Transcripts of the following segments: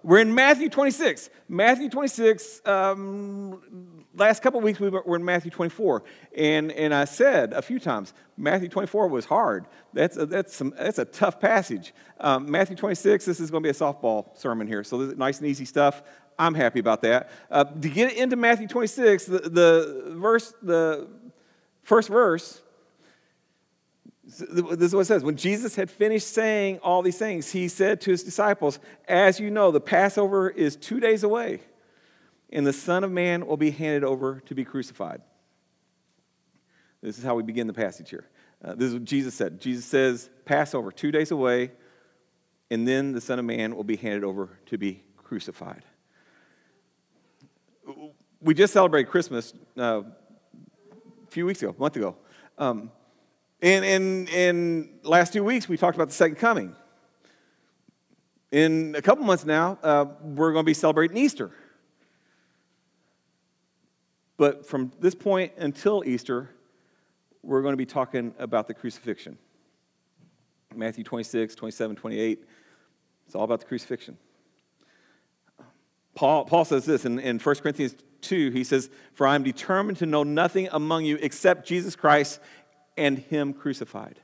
We're in Matthew 26. Matthew 26, last couple of weeks we were in Matthew 24. And I said a few times, Matthew 24 was hard. That's a tough passage. Matthew 26, this is going to be a softball sermon here. So this is nice and easy stuff. I'm happy about that. To get into Matthew 26, the first verse, this is what it says. When Jesus had finished saying all these things, he said to his disciples, as you know, the Passover is 2 days away, and the Son of Man will be handed over to be crucified. This is how we begin the passage here. This is what Jesus said. Jesus says, Passover, 2 days away, and then the Son of Man will be handed over to be crucified. We just celebrated Christmas a few weeks ago, a month ago. In last 2 weeks, we talked about the second coming. In a couple months now, we're going to be celebrating Easter. But from this point until Easter, we're going to be talking about the crucifixion. Matthew 26, 27, 28, it's all about the crucifixion. Paul says this in 1 Corinthians 2, he says, for I am determined to know nothing among you except Jesus Christ and him crucified.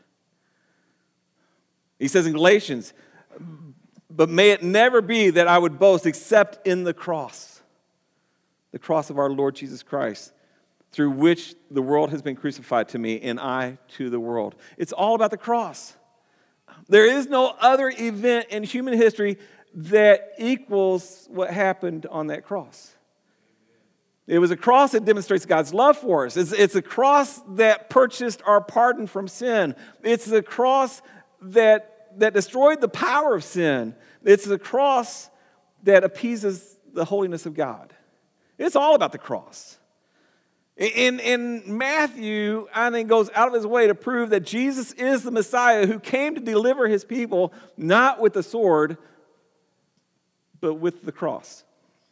He says in Galatians, but may it never be that I would boast except in the cross of our Lord Jesus Christ, through which the world has been crucified to me and I to the world. It's all about the cross. There is no other event in human history that equals what happened on that cross. It was a cross that demonstrates God's love for us. It's a cross that purchased our pardon from sin. It's the cross that destroyed the power of sin. It's the cross that appeases the holiness of God. It's all about the cross. In Matthew, I think, goes out of his way to prove that Jesus is the Messiah who came to deliver his people, not with the sword, but with the cross.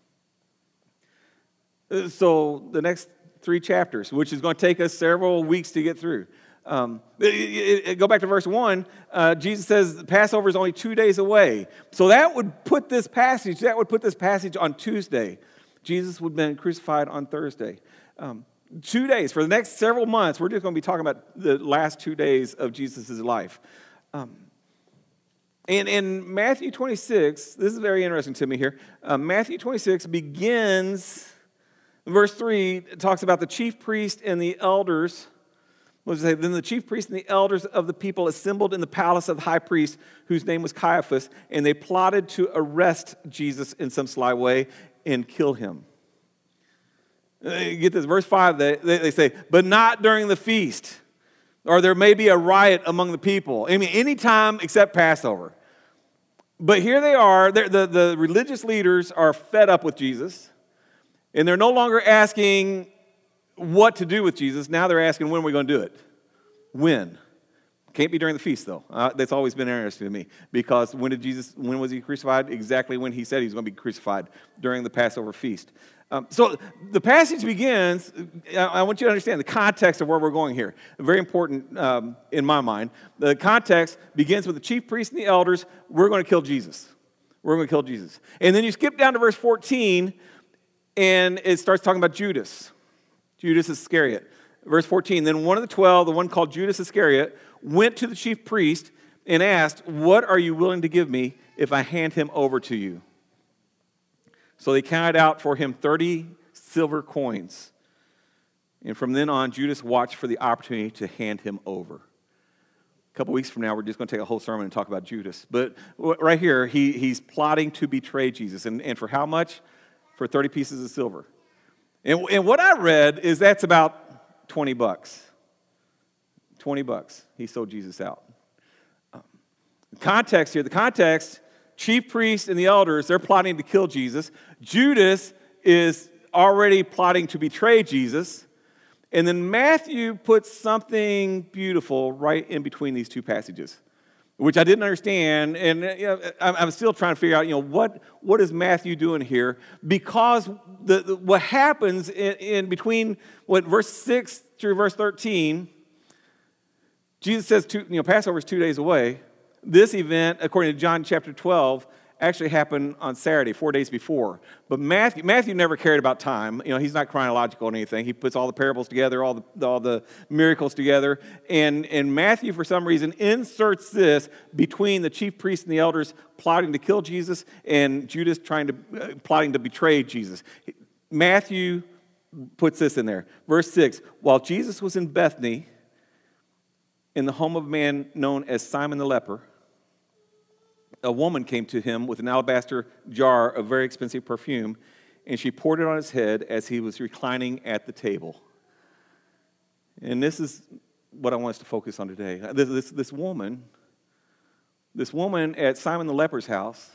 So the next 3 chapters, which is going to take us several weeks to get through. Go back to verse 1. Jesus says Passover is only 2 days away. So that would put this passage on Tuesday. Jesus would have been crucified on Thursday. 2 days. For the next several months, we're just going to be talking about the last 2 days of Jesus' life. And in Matthew 26, this is very interesting to me here. Matthew 26 begins, verse 3, it talks about the chief priest and the elders. What does it say? Then the chief priest and the elders of the people assembled in the palace of the high priest, whose name was Caiaphas, and they plotted to arrest Jesus in some sly way and kill him. Get this, verse 5, they say, but not during the feast, or there may be a riot among the people. I mean, any time except Passover. But here they are, the religious leaders are fed up with Jesus, and they're no longer asking what to do with Jesus. Now they're asking, when are we going to do it? When? Can't be during the feast, though. That's always been interesting to me, because when was he crucified? Exactly when he said he was going to be crucified, during the Passover feast. So the passage begins, I want you to understand the context of where we're going here. Very important in my mind. The context begins with the chief priests and the elders. We're going to kill Jesus. We're going to kill Jesus. And then you skip down to verse 14, and it starts talking about Judas Iscariot. Verse 14, then one of the 12, the one called Judas Iscariot, went to the chief priest and asked, what are you willing to give me if I hand him over to you? So they counted out for him 30 silver coins. And from then on, Judas watched for the opportunity to hand him over. A couple weeks from now, we're just going to take a whole sermon and talk about Judas. But right here, he's plotting to betray Jesus. And for how much? For 30 pieces of silver. And what I read is that's about $20. $20. He sold Jesus out. The context, chief priests and the elders, they're plotting to kill Jesus. Judas is already plotting to betray Jesus. And then Matthew puts something beautiful right in between these two passages, which I didn't understand. And I'm still trying to figure out, what is Matthew doing here? Because what happens in between verse 6 through verse 13, Jesus says, Passover is 2 days away. This event, according to John chapter 12, actually happened on Saturday, 4 days before. But Matthew never cared about time. He's not chronological or anything. He puts all the parables together, all the miracles together. And Matthew, for some reason, inserts this between the chief priests and the elders plotting to kill Jesus and Judas plotting to betray Jesus. Matthew puts this in there. Verse 6, while Jesus was in Bethany, in the home of a man known as Simon the leper, a woman came to him with an alabaster jar of very expensive perfume, and she poured it on his head as he was reclining at the table. And this is what I want us to focus on today. This woman at Simon the leper's house,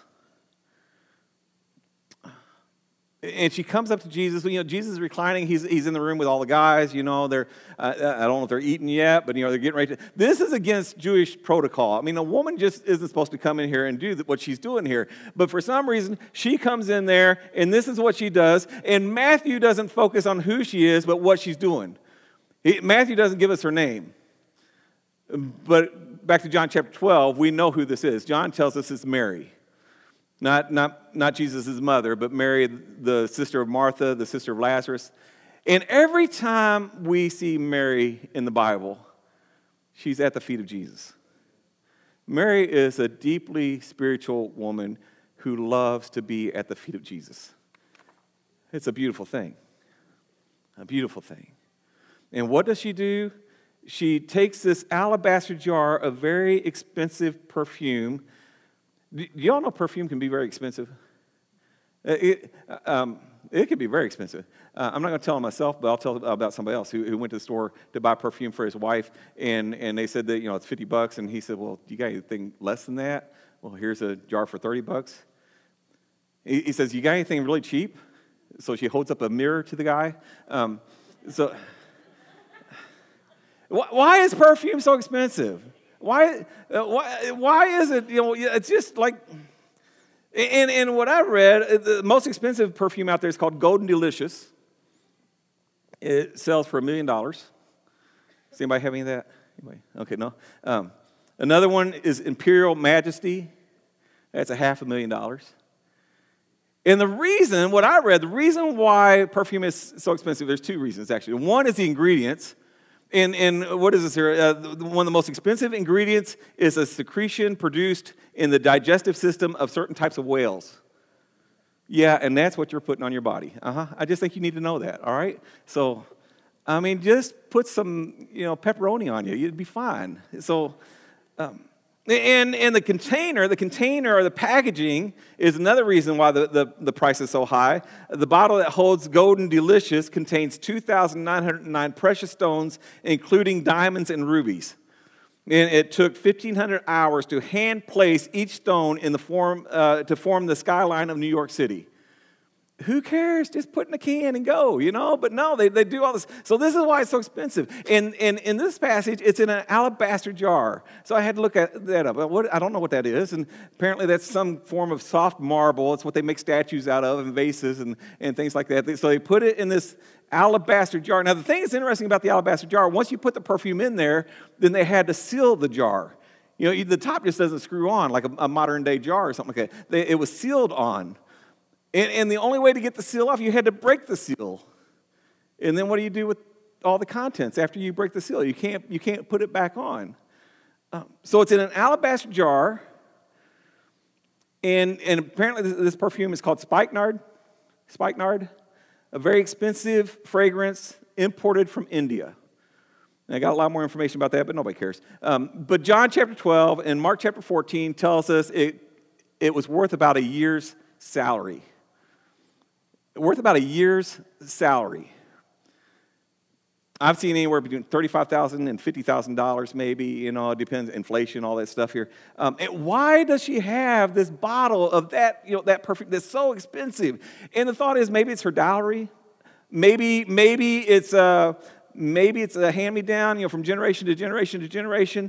and she comes up to Jesus. Jesus is reclining. He's in the room with all the guys. They're I don't know if they're eating yet, but they're getting ready to. This is against Jewish protocol. A woman just isn't supposed to come in here and do what she's doing here. But for some reason, she comes in there, and this is what she does. And Matthew doesn't focus on who she is, but what she's doing. Matthew doesn't give us her name. But back to John chapter 12, we know who this is. John tells us it's Mary. Not Jesus' mother, but Mary, the sister of Martha, the sister of Lazarus. And every time we see Mary in the Bible, she's at the feet of Jesus. Mary is a deeply spiritual woman who loves to be at the feet of Jesus. It's a beautiful thing. A beautiful thing. And what does she do? She takes this alabaster jar of very expensive perfume. Do y'all know perfume can be very expensive? It can be very expensive. I'm not going to tell myself, but I'll tell about somebody else who went to the store to buy perfume for his wife, and they said that it's $50, and he said, "Well, do you got anything less than that?" "Well, here's a jar for $30. He says, "You got anything really cheap?" So she holds up a mirror to the guy. Why is perfume so expensive? Why is it, it's just like, and what I read, the most expensive perfume out there is called Golden Delicious. It sells for $1 million. Does anybody have any of that? Anybody? Okay, no. Another one is Imperial Majesty. That's $500,000. And the reason why perfume is so expensive, there's two reasons actually. One is the ingredients. And what is this here? One of the most expensive ingredients is a secretion produced in the digestive system of certain types of whales. Yeah, and that's what you're putting on your body. I just think you need to know that, all right? So, just put some, pepperoni on you. You'd be fine. So, and the container or the packaging is another reason why the price is so high. The bottle that holds Golden Delicious contains 2,909 precious stones, including diamonds and rubies. And it took 1,500 hours to hand place each stone in the form to form the skyline of New York City. Who cares? Just put in a can and go, But no, they do all this. So this is why it's so expensive. And in this passage, it's in an alabaster jar. So I had to look that up. I don't know what that is. And apparently that's some form of soft marble. It's what they make statues out of and vases and things like that. So they put it in this alabaster jar. Now, the thing that's interesting about the alabaster jar, once you put the perfume in there, then they had to seal the jar. The top just doesn't screw on like a modern-day jar or something like that. It was sealed on. And the only way to get the seal off, you had to break the seal. And then what do you do with all the contents after you break the seal? You can't put it back on. So it's in an alabaster jar, and apparently this perfume is called spikenard, a very expensive fragrance imported from India. And I got a lot more information about that, but nobody cares. But John chapter 12 and Mark chapter 14 tells us it was worth about a year's salary. Worth about a year's salary. I've seen anywhere between $35,000 and $50,000 maybe, it depends, inflation, all that stuff here. And why does she have this bottle of that, that perfume that's so expensive? And the thought is maybe it's her dowry. Maybe it's a hand-me-down, from generation to generation to generation.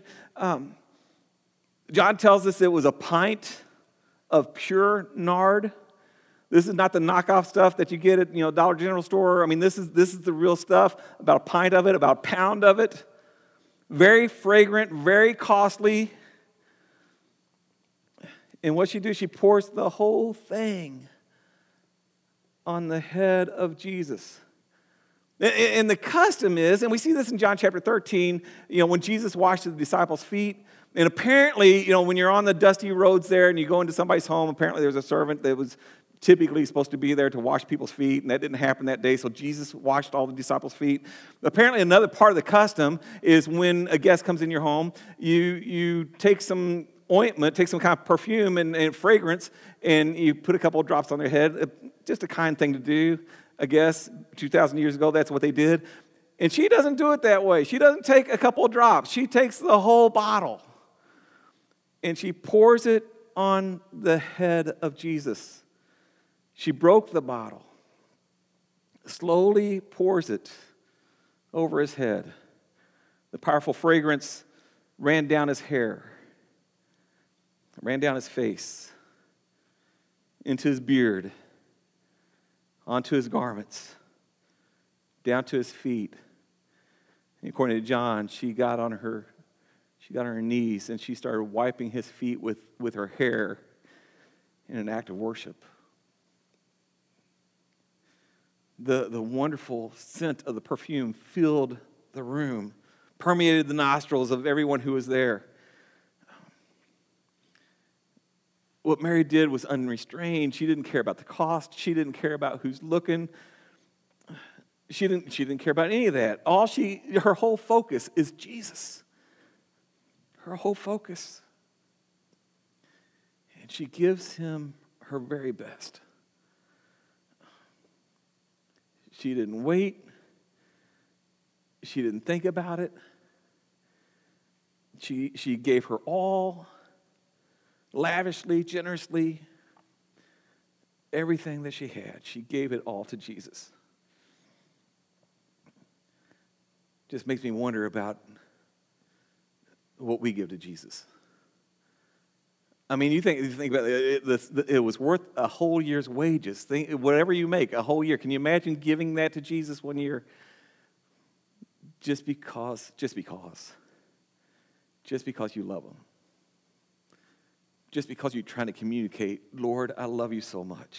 John tells us it was a pint of pure nard. This is not the knockoff stuff that you get at Dollar General store. This is the real stuff. About a pint of it, about a pound of it. Very fragrant, very costly. And what she do? She pours the whole thing on the head of Jesus. And the custom is, and we see this in John chapter 13, when Jesus washed the disciples' feet. And apparently, when you're on the dusty roads there and you go into somebody's home, apparently there's a servant that was typically supposed to be there to wash people's feet, and that didn't happen that day, so Jesus washed all the disciples' feet. Apparently, another part of the custom is when a guest comes in your home, you take some ointment, take some kind of perfume and fragrance, and you put a couple of drops on their head. Just a kind thing to do, I guess. 2,000 years ago, that's what they did. And she doesn't do it that way. She doesn't take a couple of drops. She takes the whole bottle, and she pours it on the head of Jesus. She broke the bottle, slowly pours it over his head. The powerful fragrance ran down his hair, ran down his face, into his beard, onto his garments, down to his feet. And according to John, she got on her knees and she started wiping his feet with her hair in an act of worship. The wonderful scent of the perfume filled the room, permeated the nostrils of everyone who was there. What Mary did was unrestrained. She didn't care about the cost. She didn't care about who's looking. She didn't care about any of that. Her whole focus is Jesus. Her whole focus. And she gives him her very best. She didn't wait. She didn't think about it. She gave her all, lavishly, generously, everything that she had. She gave it all to Jesus. Just makes me wonder about what we give to Jesus. I mean, you think about it, it was worth a whole year's wages. Whatever you make, a whole year. Can you imagine giving that to Jesus 1 year? Just because you love him. Just because you're trying to communicate, Lord, I love you so much.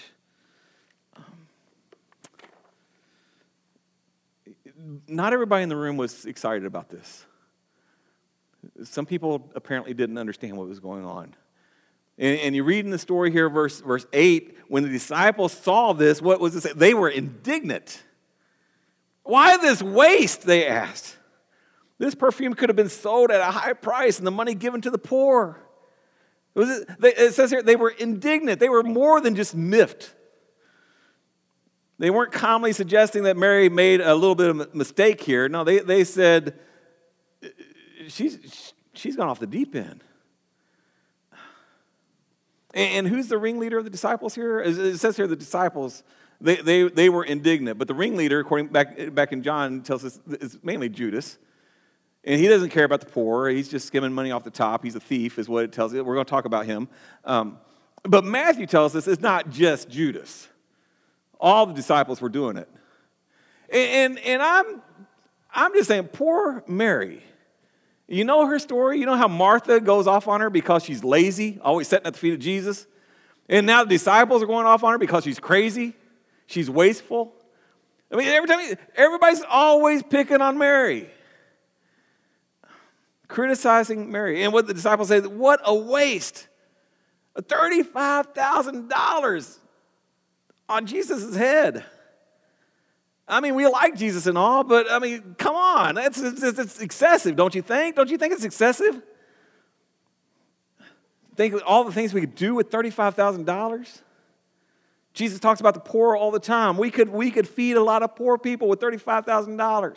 Not everybody in the room was excited about this. Some people apparently didn't understand what was going on. And you read in the story here, verse 8, when the disciples saw this, what was it? They were indignant. Why this waste, they asked. This perfume could have been sold at a high price and the money given to the poor. It says here they were indignant. They were more than just miffed. They weren't calmly suggesting that Mary made a little bit of a mistake here. No, they said, she's gone off the deep end. And who's the ringleader of the disciples here? It says here the disciples, they were indignant. But the ringleader, according back in John, tells us is mainly Judas. And he doesn't care about the poor. He's just skimming money off the top. He's a thief is what it tells us. We're going to talk about him. But Matthew tells us it's not just Judas. All the disciples were doing it. And I'm just saying, poor Mary. You know her story? You know how Martha goes off on her because she's lazy, always sitting at the feet of Jesus? And now the disciples are going off on her because she's crazy, she's wasteful. I mean, everybody's always picking on Mary, criticizing Mary. And what the disciples say, what a waste. $35,000 on Jesus' head. I mean, we like Jesus and all, but I mean, come on. It's excessive, don't you think? Don't you think it's excessive? Think of all the things we could do with $35,000. Jesus talks about the poor all the time. We could feed a lot of poor people with $35,000.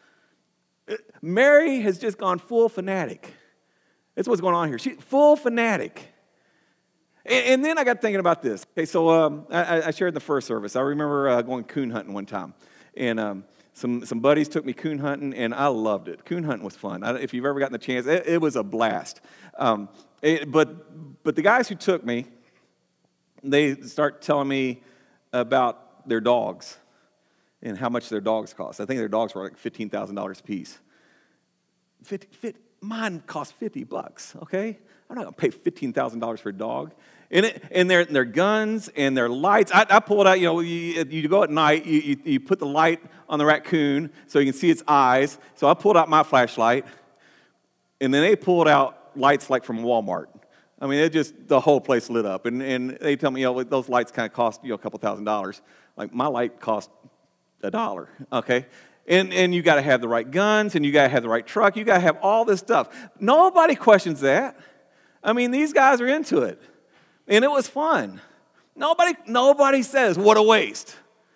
Mary has just gone full fanatic. That's what's going on here. She's full fanatic. And then I got thinking about this. Okay, so I shared in the first service. I remember going coon hunting one time. And some buddies took me coon hunting, and I loved it. Coon hunting was fun. If you've ever gotten the chance, it was a blast. But the guys who took me, they start telling me about their dogs and how much their dogs cost. I think their dogs were like $15,000 a piece. mine cost $50, okay? I'm not going to pay $15,000 for a dog. And their guns and their lights. I pulled out, you go at night, you put the light on the raccoon so you can see its eyes. So I pulled out my flashlight, and then they pulled out lights like from Walmart. I mean, the whole place lit up. And they tell me, those lights kind of cost, a couple $1,000s. Like, my light cost $1, okay? And you got to have the right guns, and you got to have the right truck. You got to have all this stuff. Nobody questions that. I mean, these guys are into it. And it was fun. Nobody says, what a waste.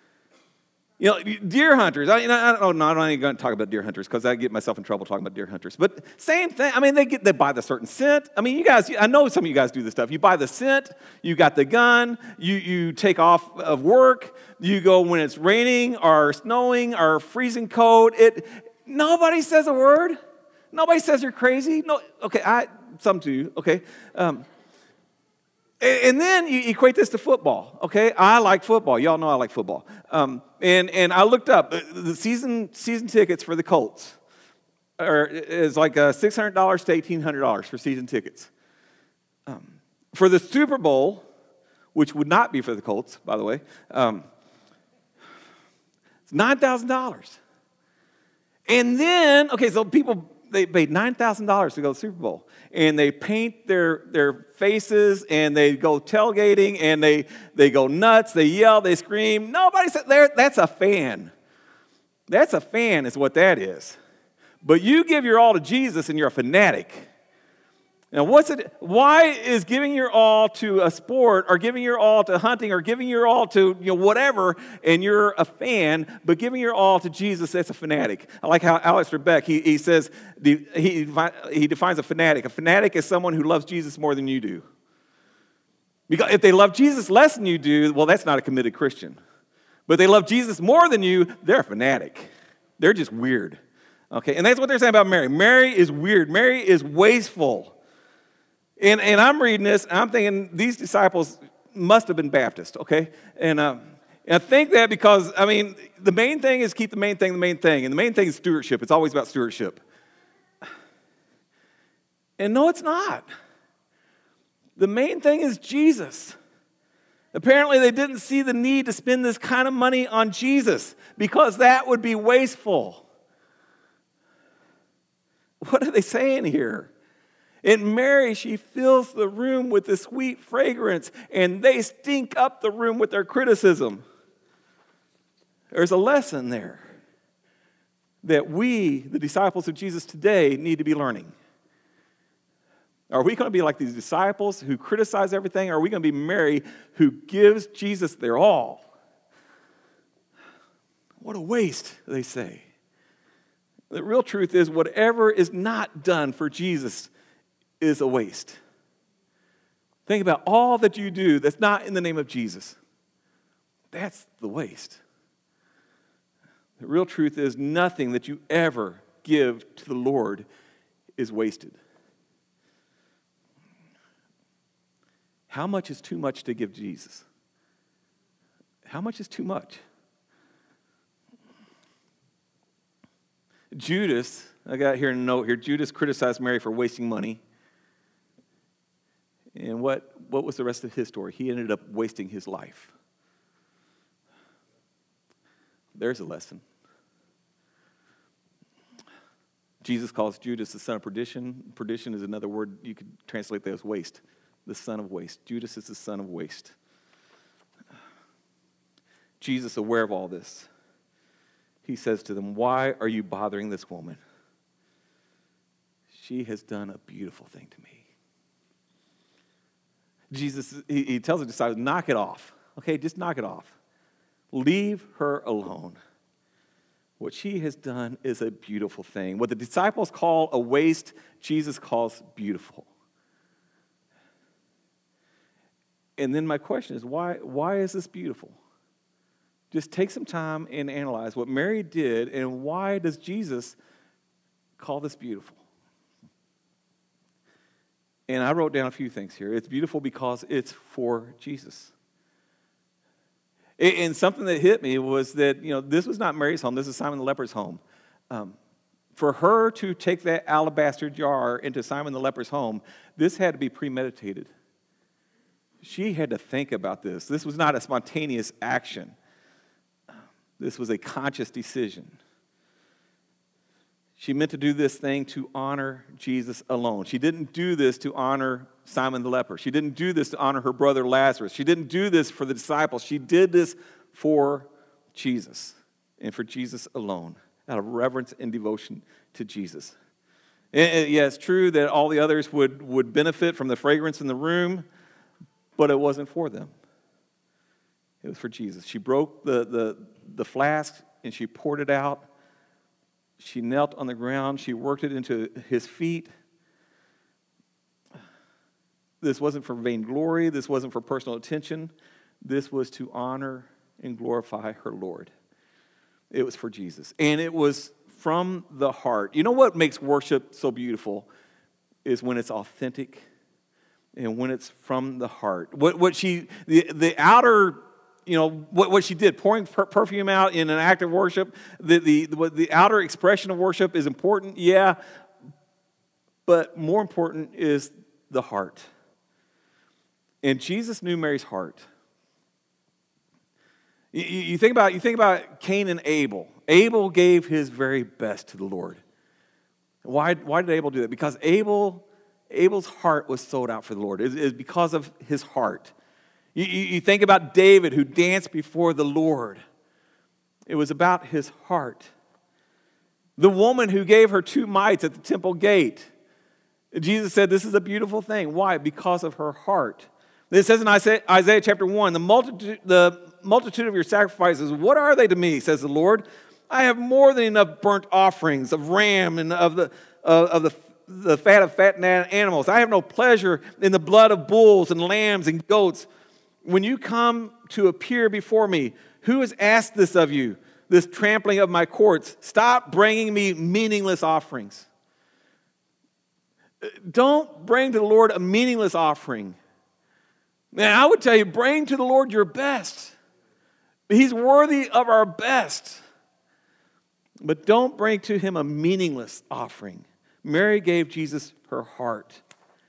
Deer hunters. I'm not even going to talk about deer hunters because I get myself in trouble talking about deer hunters. But same thing. I mean, they buy the certain scent. I mean, you guys, I know some of you guys do this stuff. You buy the scent. You got the gun. You take off of work. You go when it's raining or snowing or freezing cold. Nobody says a word. Nobody says you're crazy. No. Okay, some do. Okay. And then you equate this to football, okay? I like football. Y'all know I like football. And I looked up the season tickets for the Colts is like $600 to $1,800 for season tickets. For the Super Bowl, which would not be for the Colts, by the way, it's $9,000. And then, so people, they paid $9,000 to go to the Super Bowl. And they paint their faces, and they go tailgating, and they go nuts, they yell, they scream. Nobody said that's a fan. That's a fan is what that is. But you give your all to Jesus, and you're a fanatic. Now, why is giving your all to a sport, or giving your all to hunting, or giving your all to whatever, and you're a fan, but giving your all to Jesus, that's a fanatic. I like how Alistair Beck, he says, he defines a fanatic. A fanatic is someone who loves Jesus more than you do. Because if they love Jesus less than you do, well, that's not a committed Christian. But if they love Jesus more than you, they're a fanatic. They're just weird. Okay, and that's what they're saying about Mary. Mary is weird. Mary is wasteful. And I'm reading this, and I'm thinking these disciples must have been Baptist, okay? And I think that because, the main thing is keep the main thing the main thing. And the main thing is stewardship. It's always about stewardship. And no, it's not. The main thing is Jesus. Apparently, they didn't see the need to spend this kind of money on Jesus because that would be wasteful. What are they saying here? And Mary, she fills the room with this sweet fragrance, and they stink up the room with their criticism. There's a lesson there that we, the disciples of Jesus today, need to be learning. Are we going to be like these disciples who criticize everything, or are we going to be Mary who gives Jesus their all? What a waste, they say. The real truth is whatever is not done for Jesus is a waste. Think about all that you do that's not in the name of Jesus. That's the waste. The real truth is nothing that you ever give to the Lord is wasted. How much is too much to give Jesus? How much is too much? Judas, I got here a note here, Judas criticized Mary for wasting money. And what was the rest of his story? He ended up wasting his life. There's a lesson. Jesus calls Judas the son of perdition. Perdition is another word you could translate that as waste. The son of waste. Judas is the son of waste. Jesus, aware of all this, he says to them, "Why are you bothering this woman? She has done a beautiful thing to me." Jesus, he tells the disciples, knock it off. Okay, just knock it off. Leave her alone. What she has done is a beautiful thing. What the disciples call a waste, Jesus calls beautiful. And then my question is, why is this beautiful? Just take some time and analyze what Mary did, and why does Jesus call this beautiful? And I wrote down a few things here. It's beautiful because it's for Jesus. And something that hit me was that, this was not Mary's home. This is Simon the leper's home. For her to take that alabaster jar into Simon the leper's home, this had to be premeditated. She had to think about this. This was not a spontaneous action. This was a conscious decision. She meant to do this thing to honor Jesus alone. She didn't do this to honor Simon the leper. She didn't do this to honor her brother Lazarus. She didn't do this for the disciples. She did this for Jesus and for Jesus alone, out of reverence and devotion to Jesus. And yeah, it's true that all the others would benefit from the fragrance in the room, but it wasn't for them. It was for Jesus. She broke the flask and she poured it out. She knelt on the ground. She worked it into his feet. This wasn't for vainglory. This wasn't for personal attention. This was to honor and glorify her Lord. It was for Jesus. And it was from the heart. You know what makes worship so beautiful is when it's authentic and when it's from the heart. The outer, what she did, pouring perfume out in an act of worship, the outer expression of worship is important, yeah, but more important is the heart. And Jesus knew Mary's heart. You think about Cain and Abel. Abel gave his very best to the Lord. Why did Abel do that? Because Abel's heart was sold out for the Lord. It's because of his heart. You think about David, who danced before the Lord. It was about his heart. The woman who gave her 2 mites at the temple gate. Jesus said, this is a beautiful thing. Why? Because of her heart. It says in Isaiah chapter 1, the multitude of your sacrifices, what are they to me, says the Lord? I have more than enough burnt offerings of ram and of the fat of fattened animals. I have no pleasure in the blood of bulls and lambs and goats. When you come to appear before me, who has asked this of you, this trampling of my courts? Stop bringing me meaningless offerings. Don't bring to the Lord a meaningless offering. Man, I would tell you, bring to the Lord your best. He's worthy of our best. But don't bring to him a meaningless offering. Mary gave Jesus her heart.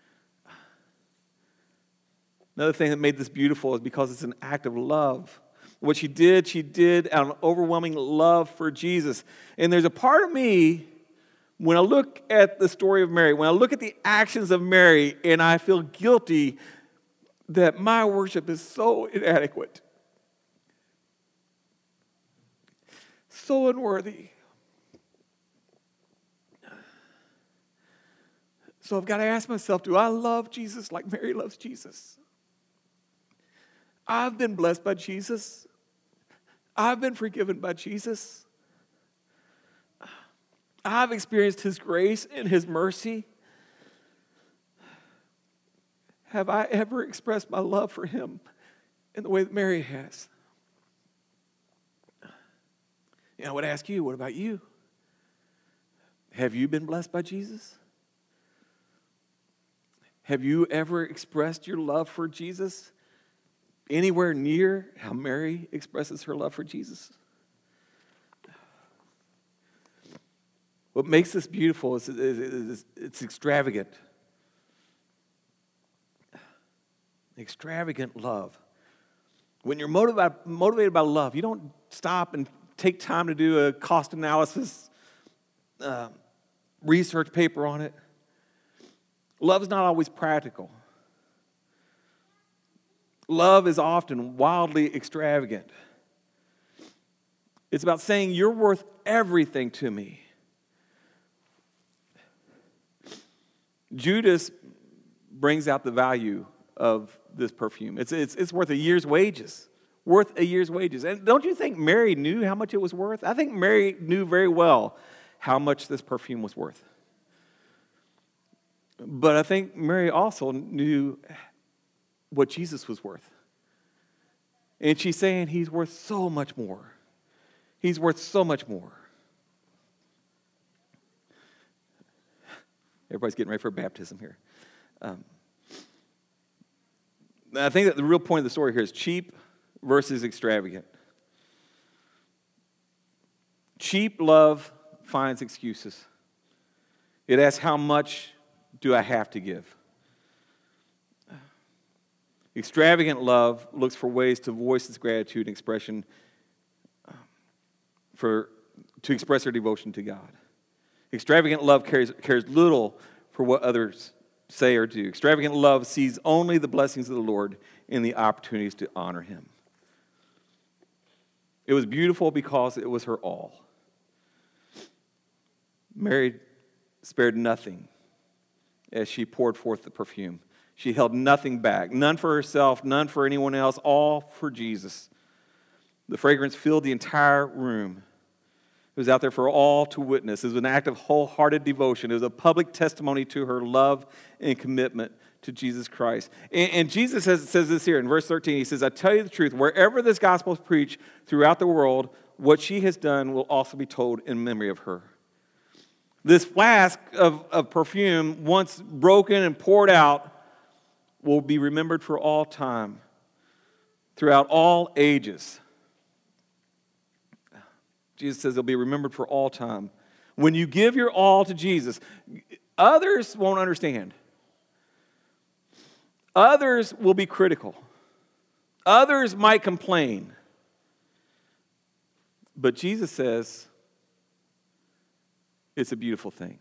Another thing that made this beautiful is because it's an act of love. What she did out of an overwhelming love for Jesus. And there's a part of me, when I look at the story of Mary, when I look at the actions of Mary, and I feel guilty that my worship is so inadequate, so unworthy. So I've got to ask myself, do I love Jesus like Mary loves Jesus? I've been blessed by Jesus. I've been forgiven by Jesus. I've experienced his grace and his mercy. Have I ever expressed my love for him in the way that Mary has? I would ask you, what about you? Have you been blessed by Jesus? Have you ever expressed your love for Jesus anywhere near how Mary expresses her love for Jesus? What makes this beautiful is it's extravagant. Extravagant love. When you're motivated by love, you don't stop and take time to do a cost analysis, research paper on it. Love is not always practical. Love is often wildly extravagant. It's about saying, you're worth everything to me. Judas brings out the value of this perfume. It's worth a year's wages. Worth a year's wages. And don't you think Mary knew how much it was worth? I think Mary knew very well how much this perfume was worth. But I think Mary also knew what Jesus was worth. And she's saying he's worth so much more. He's worth so much more. Everybody's getting ready for baptism here. I think that the real point of the story here is cheap versus extravagant. Cheap love finds excuses. It asks, how much do I have to give? Extravagant love looks for ways to voice its gratitude and expression to express their devotion to God. Extravagant love cares little for what others say or do. Extravagant love sees only the blessings of the Lord and the opportunities to honor Him. It was beautiful because it was her all. Mary spared nothing as she poured forth the perfume. She held nothing back, none for herself, none for anyone else, all for Jesus. The fragrance filled the entire room. It was out there for all to witness. It was an act of wholehearted devotion. It was a public testimony to her love and commitment to Jesus Christ. And Jesus says this here in verse 13. He says, I tell you the truth, wherever this gospel is preached throughout the world, what she has done will also be told in memory of her. This flask of perfume, once broken and poured out, will be remembered for all time, throughout all ages. Jesus says it'll be remembered for all time. When you give your all to Jesus, others won't understand. Others will be critical. Others might complain. But Jesus says it's a beautiful thing.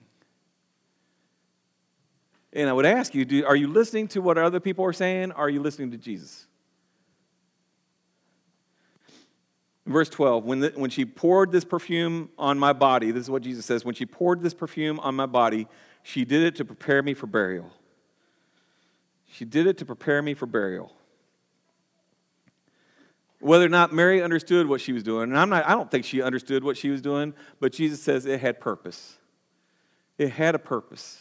And I would ask you, are you listening to what other people are saying? Or are you listening to Jesus? Verse 12, when she poured this perfume on my body, this is what Jesus says, when she poured this perfume on my body, she did it to prepare me for burial. She did it to prepare me for burial. Whether or not Mary understood what she was doing, and I don't think she understood what she was doing, but Jesus says it had purpose. It had a purpose.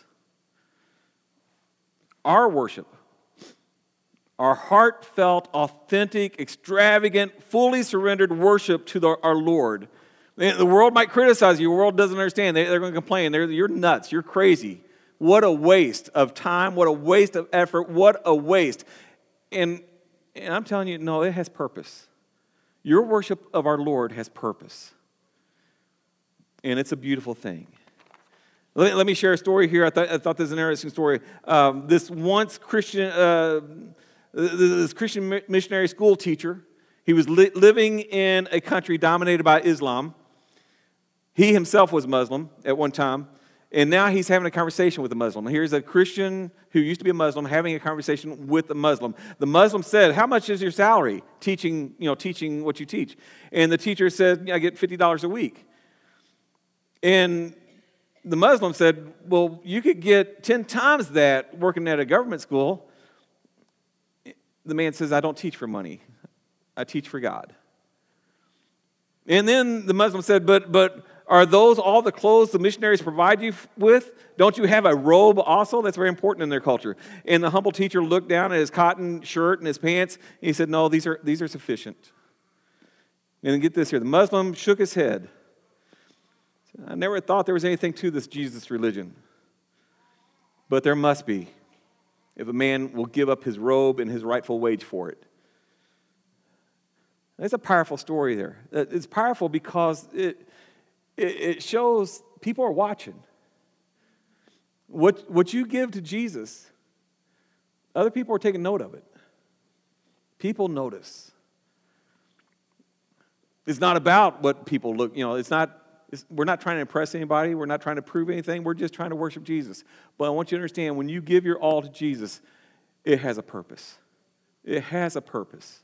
Our worship, our heartfelt, authentic, extravagant, fully surrendered worship to our Lord. The world might criticize you. The world doesn't understand. They're going to complain. You're nuts. You're crazy. What a waste of time. What a waste of effort. What a waste. And I'm telling you, no, it has purpose. Your worship of our Lord has purpose. And it's a beautiful thing. Let me share a story here. I thought this was an interesting story. This Christian missionary school teacher, he was living in a country dominated by Islam. He himself was Muslim at one time, and now he's having a conversation with a Muslim. Here's a Christian who used to be a Muslim having a conversation with a Muslim. The Muslim said, "How much is your salary teaching what you teach?" And the teacher said, "I get $50 a week." And the Muslim said, "Well, you could get 10 times that working at a government school." The man says, "I don't teach for money. I teach for God." And then the Muslim said, but are those all the clothes the missionaries provide you with? Don't you have a robe also? That's very important in their culture. And the humble teacher looked down at his cotton shirt and his pants, and he said, "No, these are sufficient." And then get this here. The Muslim shook his head. "I never thought there was anything to this Jesus religion. But there must be, if a man will give up his robe and his rightful wage for it." That's a powerful story there. It's powerful because it shows people are watching. What you give to Jesus, other people are taking note of it. People notice. It's not about what people look, we're not trying to impress anybody. We're not trying to prove anything. We're just trying to worship Jesus. But I want you to understand, when you give your all to Jesus, it has a purpose. It has a purpose.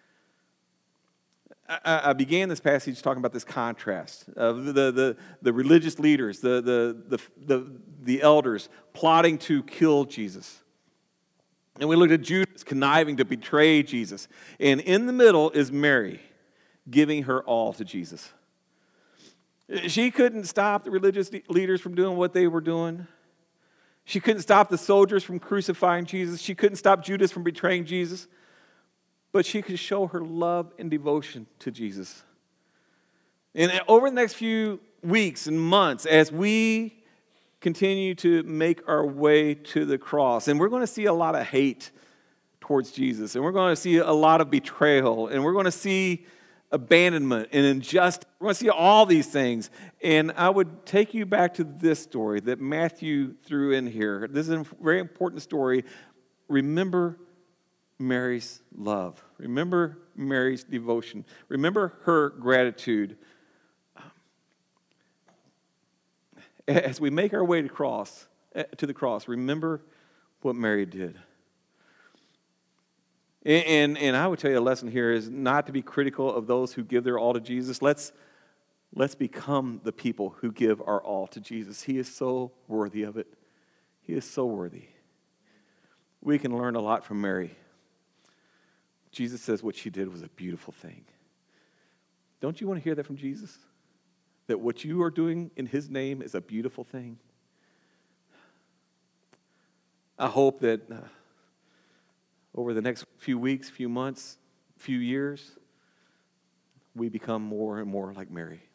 I began this passage talking about this contrast of the religious leaders, the elders plotting to kill Jesus. And we looked at Judas conniving to betray Jesus. And in the middle is Mary giving her all to Jesus. She couldn't stop the religious leaders from doing what they were doing. She couldn't stop the soldiers from crucifying Jesus. She couldn't stop Judas from betraying Jesus. But she could show her love and devotion to Jesus. And over the next few weeks and months, as we continue to make our way to the cross, and we're going to see a lot of hate towards Jesus, and we're going to see a lot of betrayal, and we're going to see abandonment and injustice. We're going to see all these things. And I would take you back to this story that Matthew threw in here. This is a very important story. Remember Mary's love. Remember Mary's devotion. Remember her gratitude. As we make our way to the cross, remember what Mary did. And I would tell you a lesson here is not to be critical of those who give their all to Jesus. Let's become the people who give our all to Jesus. He is so worthy of it. He is so worthy. We can learn a lot from Mary. Jesus says what she did was a beautiful thing. Don't you want to hear that from Jesus? That what you are doing in his name is a beautiful thing? I hope that over the next few weeks, few months, few years, we become more and more like Mary.